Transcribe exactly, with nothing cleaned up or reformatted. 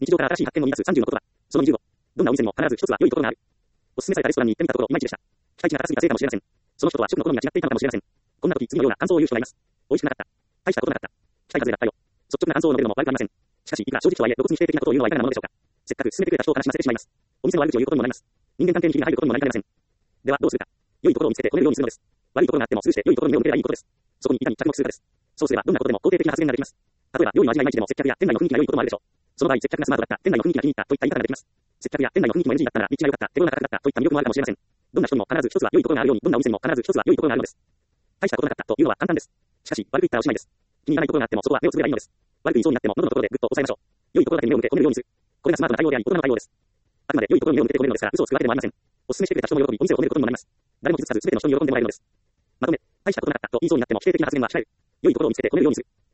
日常から新しい発見を生み出すさんじゅうの言葉。そのにじゅうご。どんなお店にも必ず一つは良いところがある。おすすめされたレストランに行ってみたところ、いまいちでした。期待値が高すぎたせいかもしれません。その人とは食の好みが違っていたのかもしれません。こんな時、次のような感想を言う人がいます。美味しくなかった。大したことなかった。期待外れだったよ。率直な感想を述べるのも悪くありません。しかし、いくら正直とはいえ、露骨に否定的なことを言うのはいかがなものでしょうか。せっかく進めてくれた人を悲しませてしまいます。お店の悪口を言うことにもなります。人間関係にひびが入ることにもなりかねません。では、どうするか。良いところを見つけて褒めるようにするのです。悪いところがあっても、スルーして良いところに目を向ければいいことです。そこにいかに着目するかです。そうすれば、どんなことでも肯定的な発言ができます。例えば、料理の味がいまいちでも接客や店内の雰囲気が良いこともあるでしょう。その場合、接客がスマートだった、店内の雰囲気が気に入ったといった言い方ができます。接客や店内の雰囲気も エヌジー だったなら、立地が良かった、手頃な価格だったといった魅力もあるかもしれません。どんな人にも必ず一つは良いところがあるように、どんなお店にも必ず一つは良いところがあるのです。大したことなかったというのは簡単です。しかし、悪く言ったらおしまいです。気に入らないところがあっても、そこは目をつぶればいいのです。悪く言いそうになっても、喉のところでぐっと押さえましょう。良いところだけに目を向け褒めるようにする。これがスマートな対応であり、大人の対応です。あくまで良いところに目を向けて褒めるのですから、嘘をつくわけでもありません。お勧めしてくれた人も喜び、お店を褒めることにもなります。誰も傷つかず、すべての人に喜んでもらえるのです。まとめ、大したことなかったと言いそうになっても、否定的な発言は控える。良いところを見つけて褒めるようにする。